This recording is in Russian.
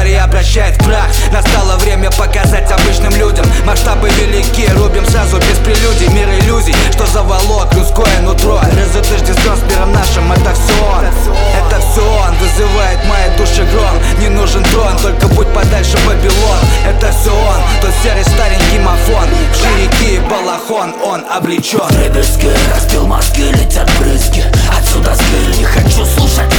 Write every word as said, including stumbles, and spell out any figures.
История обращает в прах. Настало время показать обычным людям: масштабы велики, рубим сразу без прелюдий. Мир иллюзий, что заволок людское нутро. Разотождествен с миром нашим, это все он. Это все он вызывает в моей душе гром. Не нужен трон, только будь подальше Вавилон. Это все он, тот серый старенький мафон. В ширики и балахон он облечен. Дребезги, разбил мозги, летят брызги. Отсюда сгыль, не хочу слушать